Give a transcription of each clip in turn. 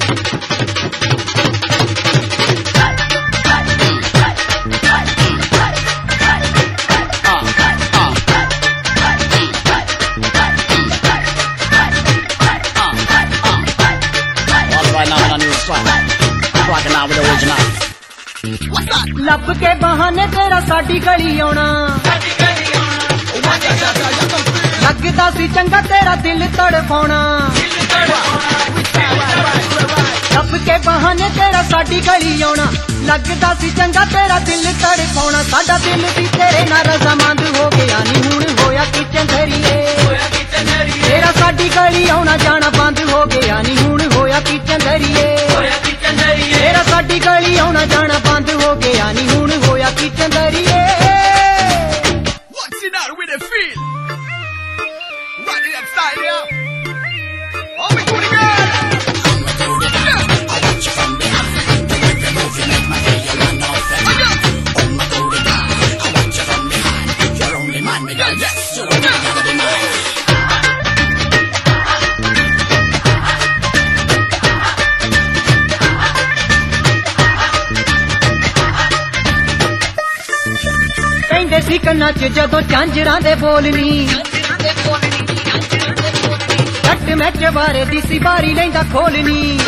ਲੱਭ ਕੇ ਬਹਾਨੇ ਤੇਰਾ ਸਾਡੀ ਗਲੀ ਆਉਣਾ ਲੱਗਦਾ ਸੀ ਚੰਗਾ ਤੇਰਾ ਦਿਲ ਤੜਫਾਉਣਾ ਲੱਭ ਕੇ ਬਹਾਨੇ ਤੇਰਾ ਸਾਡੀ ਗਲੀ ਆਉਣਾ ਲੱਗਦਾ ਸੀ ਚੰਗਾ ਤੇਰਾ ਦਿਲ ਤੜਫਾਉਣਾ ਸਾਡਾ ਦਿਲ ਵੀ ਤੇਰੇ ਨਾਲ ਰਜ਼ਾਮੰਦ ਹੋ ਗਿਆ ਨੀ ਹੁਣ ਹੋਇਆ ਕਿ ਚੰਦਰੀਏ ਤੇਰਾ ਸਾਡੀ ਗਲੀ ਆਉਣਾ ਜਾਣਾ ਬੰਦ ਹੋ ਗਿਆ ਨੀ ਹੁਣ ਹੋਇਆ ਕਿ ਚੰਦਰੀਏ ਤੇਰਾ ਸਾਡੀ ਗਲੀ ਆਉਣਾ ਜਾਣਾ ਬੰਦ ਹੋ ਗਿਆ ਨੀ ਹੁਣ ਹੋਇਆ ਕਿ ਚੰਦਰੀਏ What's in that with the feel? Running that style, yeah. Oh, we do it again. I want you from behind. The way you move, you make my feel run off the line. Oh my golden eye, I want you from behind. You're only mine, me girl. Yes, you're only gotta be mine. ਕਹਿੰਦੇ ਸੀ ਕੰਨਾਂ 'ਚ ਜਦੋਂ ਝਾਂਜਰਾਂ ਦੇ ਬੋਲਨੀ ਛੱਟ ਮੈਂ ਚਵਾਰੇ ਦੀ ਸੀ ਬਾਰੀ ਲੈਂਦਾ ਖੋਲਣੀ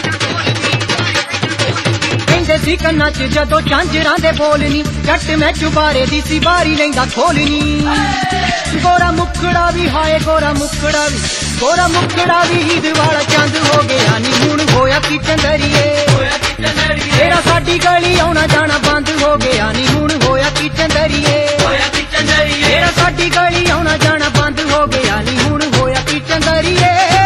ਕਹਿੰਦੇ ਸੀ ਕੰਨਾਂ 'ਚ ਜਦੋਂ ਝਾਂਜਰਾਂ ਦੇ ਬੋਲਨੀ ਛੱਟ ਮੈਂ ਚਵਾਰੇ ਦੀ ਸੀ ਬਾਰੀ ਲੈਂਦਾ ਖੋਲਣੀ ਗੋਰਾ ਮੁਖੜਾ ਵੀ ਹਾਏ ਗੋਰਾ ਮੁਖੜਾ ਵੀ ਈਦ ਵਾਲਾ ਚੰਦ ਹੋ ਗਿਆ ਨੀ ਹੁਣ ਹੋਇਆ ਕਿ ਚੰਦਰੀਏ ਤੇਰਾ ਸਾਡੀ ਗਲੀ ਆਉਣਾ ਜਾਣਾ ਬੰਦ ਹੋ ਗਿਆ ਨੀ ਹੁਣ ਹੋਇਆ ਕਿ ਚੰਦਰੀਏ ਤੇਰਾ ਸਾਡੀ ਗਲੀ ਆਉਣਾ ਜਾਣਾ ਬੰਦ ਹੋ ਗਿਆ ਨੀ ਹੁਣ ਹੋਇਆ ਕਿ ਚੰਦਰੀਏ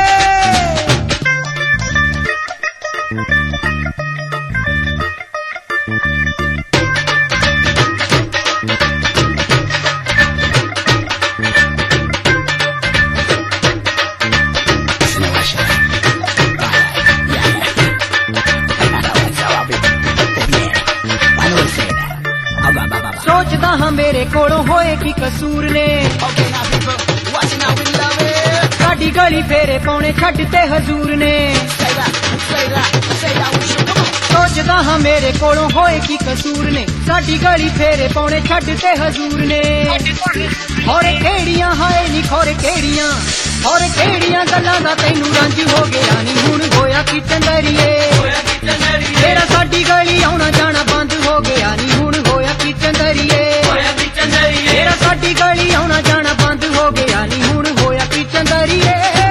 ਸੋਚਦਾ ਹਾਂ ਮੇਰੇ ਕੋਲੋਂ ਹੋਏ ਕੀ ਕਸੂਰ ਨੇ Okay, now people, watching how we love it. ਸਾਡੀ ਗਲੀ ਫੇਰੇ ਪਾਉਣੇ ਛੱਡ ਤੇ ਹਜ਼ੂਰ ਨੇ Say that, say that, say that with you. Come on. ਸੋਚਦਾ ਹਾਂ ਮੇਰੇ ਕੋਲੋਂ ਹੋਏ ਕੀ ਕਸੂਰ ਨੇ ਸਾਡੀ ਗਲੀ ਫੇਰੇ ਪਾਉਣੇ ਛੱਡ ਤੇ ਹਜ਼ੂਰ ਨੇ ਹੋਰੇ ਕਿਹੜੀਆਂ ਹਾਏ ਨੀ ਖੋਰੇ ਕਿਹੜੀਆਂ ਗੱਲਾਂ ਦਾ ਤੈਨੂੰ ਰੰਜ ਹੋ ਗਿਆ ਨੀ ਹੁਣ ਹੋਇਆ ਕਿ ਚੰਦਰੀਏ ਤੇਰਾ ਸਾਡੀ ਗਲੀ ਆਉਣਾ ਜਾਣਾ ਬੰਦ ਹੋ ਗਿਆ ਨੀ ਹੁਣ ਹੋਇਆ ਕਿ ਚੰਦਰੀਏ ਤੇਰਾ ਸਾਡੀ ਗਲੀ ਆਉਣਾ ਜਾਣਾ ਬੰਦ ਹੋ ਗਿਆ ਨੀ ਹੁਣ ਹੋਇਆ ਕਿ ਚੰਦਰੀਏ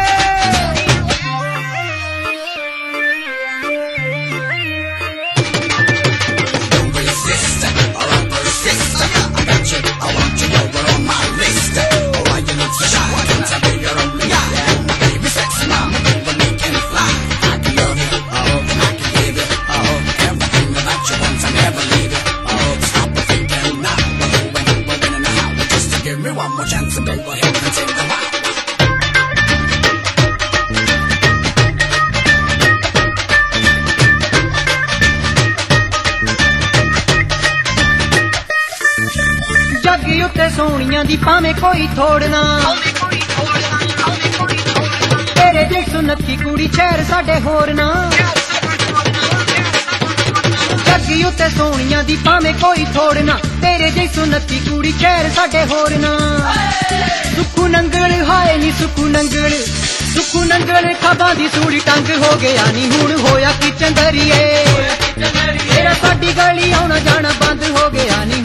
Don't resist, or I'll persist. I got you, I want you, you're on my list. Oh, why you look so shy? Can't I be your only guy? My baby sexy mama, when we can fly. I can love you, oh, and I can give you, oh, everything that you want, I never leave you. Oh, stop the thinking now, we're in and out. Just to give me one more chance to go ahead and take the ride. ਜੱਗ ਉੱਤੇ ਸੋਹਣੀਆਂ ਦੀ ਭਾਵੇਂ ਕੋਈ ਥੋੜਨਾ ਤੇਰੇ ਜਿਹੀ ਸੁਨੱਖੀ ਕੁੜੀ ਸ਼ਹਿਰ ਸਾਡੇ ਹੋਰ ਨਾ ਜੱਗ ਉੱਤੇ ਸੋਹਣੀਆਂ ਦੀ ਭਾਵੇਂ ਕੋਈ ਥੋੜਨਾ ਤੇਰੇ ਜਿਹੀ ਸੁਨੱਖੀ ਕੁੜੀ ਸ਼ਹਿਰ ਸਾਡੇ ਹੋਰ ਨਾ ਸੁੱਖੂ ਨੰਗਲ ਹਾਏ ਨੀ ਸੁੱਖੂ ਨੰਗਲ ਖਾਬਾਂ ਦੀ ਸੂੜੀ ਟੰਗ ਹੋ ਗਿਆ ਨੀ ਹੁਣ ਹੋਇਆ ਕਿ ਚੰਦਰੀਏ ਤੇਰਾ ਸਾਡੀ ਗਲੀ ਆਉਣਾ ਜਾਣਾ ਬੰਦ ਹੋ ਗਿਆ ਨੀ